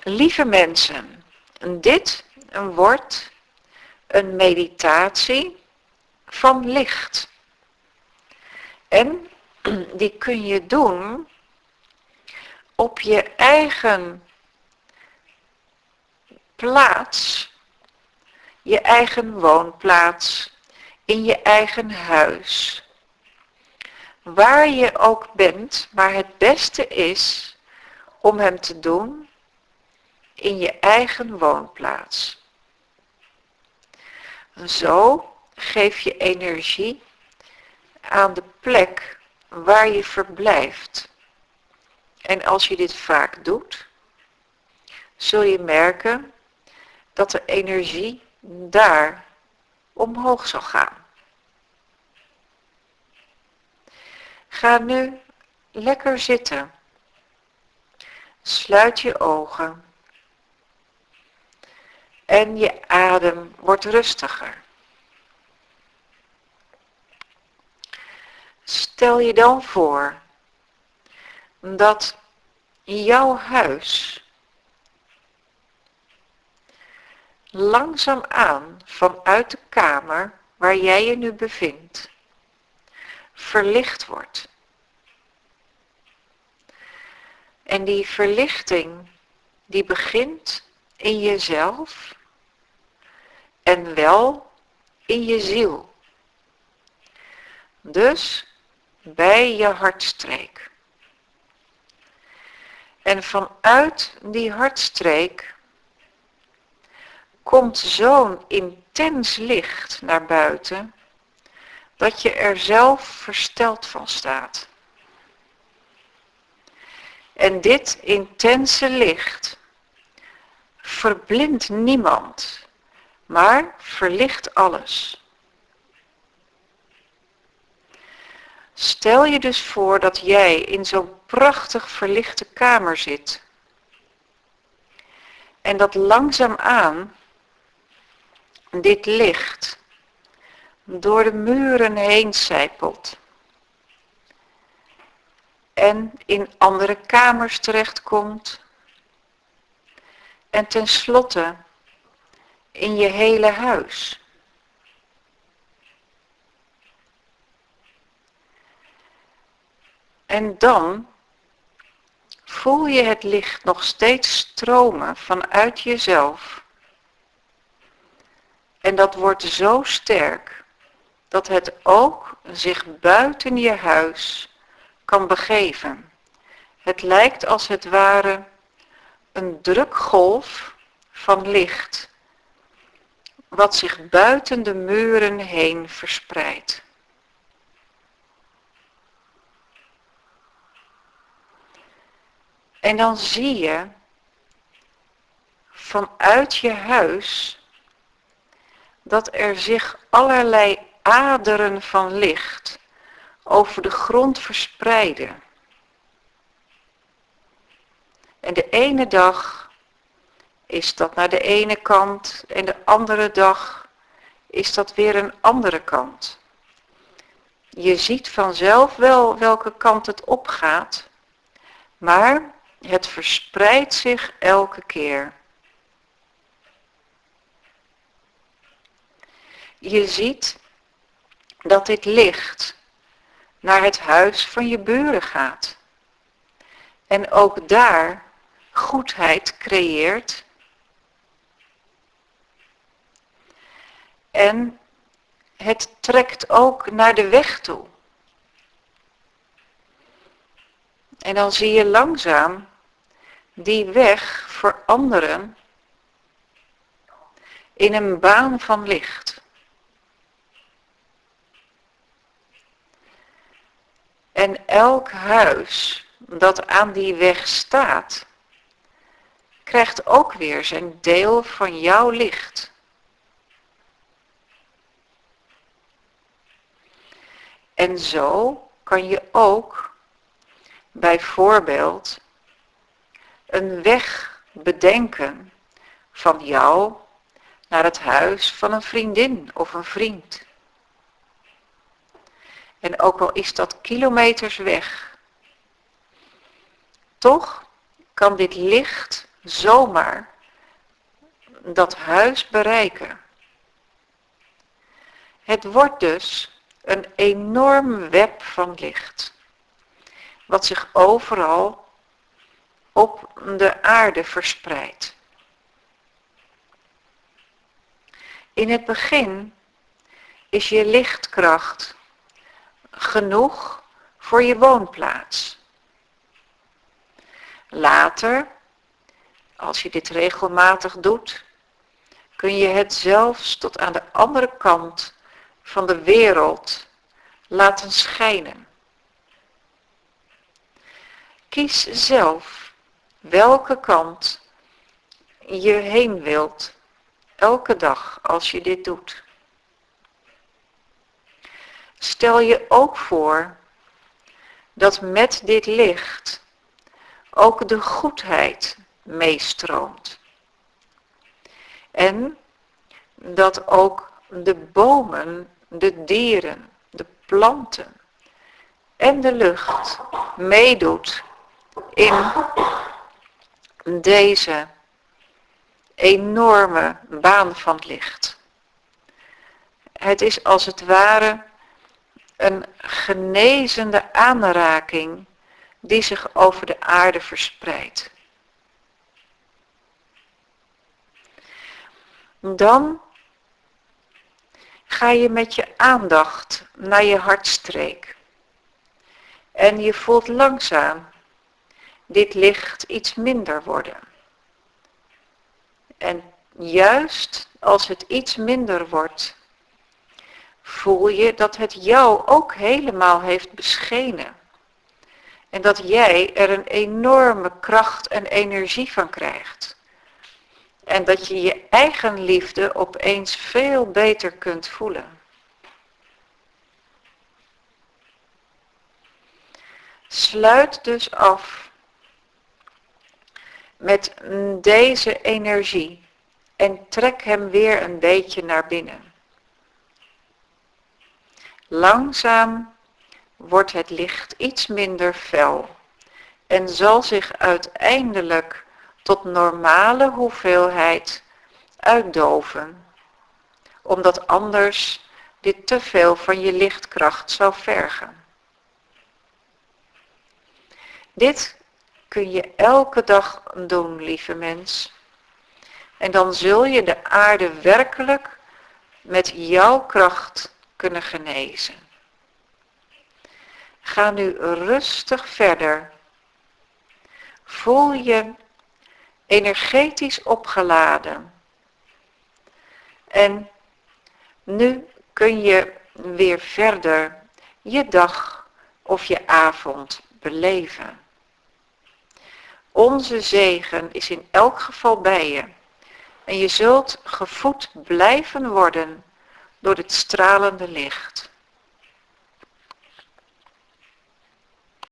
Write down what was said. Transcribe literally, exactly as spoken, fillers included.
Lieve mensen, dit wordt een meditatie van licht. En die kun je doen op je eigen plaats, je eigen woonplaats, in je eigen huis. Waar je ook bent, maar het beste is om hem te doen in je eigen woonplaats. Zo geef je energie aan de plek waar je verblijft. En als je dit vaak doet, zul je merken dat de energie daar omhoog zal gaan. Ga nu lekker zitten. Sluit je ogen. En je adem wordt rustiger. Stel je dan voor dat jouw huis langzaamaan vanuit de kamer waar jij je nu bevindt, verlicht wordt. En die verlichting, die begint in jezelf en wel in je ziel. Dus bij je hartstreek. En vanuit die hartstreek komt zo'n intens licht naar buiten, dat je er zelf versteld van staat. En dit intense licht verblindt niemand, maar verlicht alles. Stel je dus voor dat jij in zo'n prachtig verlichte kamer zit. En dat langzaamaan dit licht door de muren heen sijpelt. En in andere kamers terechtkomt. En tenslotte in je hele huis. En dan voel je het licht nog steeds stromen vanuit jezelf. En dat wordt zo sterk dat het ook zich buiten je huis kan begeven. Het lijkt als het ware een drukgolf van licht, wat zich buiten de muren heen verspreidt. En dan zie je vanuit je huis dat er zich allerlei aderen van licht over de grond verspreiden. En de ene dag is dat naar de ene kant en de andere dag is dat weer een andere kant. Je ziet vanzelf wel welke kant het opgaat, maar het verspreidt zich elke keer. Je ziet dat dit licht naar het huis van je buren gaat. En ook daar goedheid creëert. En het trekt ook naar de weg toe. En dan zie je langzaam die weg veranderen in een baan van licht. En elk huis dat aan die weg staat, krijgt ook weer zijn deel van jouw licht. En zo kan je ook bijvoorbeeld een weg bedenken van jou naar het huis van een vriendin of een vriend. En ook al is dat kilometers weg, toch kan dit licht zomaar dat huis bereiken. Het wordt dus een enorm web van licht, wat zich overal op de aarde verspreidt. In het begin is je lichtkracht genoeg voor je woonplaats. Later, als je dit regelmatig doet, kun je het zelfs tot aan de andere kant van de wereld laten schijnen. Kies zelf welke kant je heen wilt, elke dag als je dit doet. Stel je ook voor dat met dit licht ook de goedheid meestroomt. En dat ook de bomen, de dieren, de planten en de lucht meedoet in deze enorme baan van licht. Het is als het ware een genezende aanraking die zich over de aarde verspreidt. Dan ga je met je aandacht naar je hartstreek. En je voelt langzaam dit licht iets minder worden. En juist als het iets minder wordt, voel je dat het jou ook helemaal heeft beschenen. En dat jij er een enorme kracht en energie van krijgt. En dat je je eigen liefde opeens veel beter kunt voelen. Sluit dus af met deze energie en trek hem weer een beetje naar binnen. Langzaam wordt het licht iets minder fel en zal zich uiteindelijk tot normale hoeveelheid uitdoven, omdat anders dit te veel van je lichtkracht zou vergen. Dit kun je elke dag doen, lieve mens. En dan zul je de aarde werkelijk met jouw kracht kunnen genezen. Ga nu rustig verder. Voel je energetisch opgeladen. En nu kun je weer verder je dag of je avond beleven. Onze zegen is in elk geval bij je. En je zult gevoed blijven worden door het stralende licht.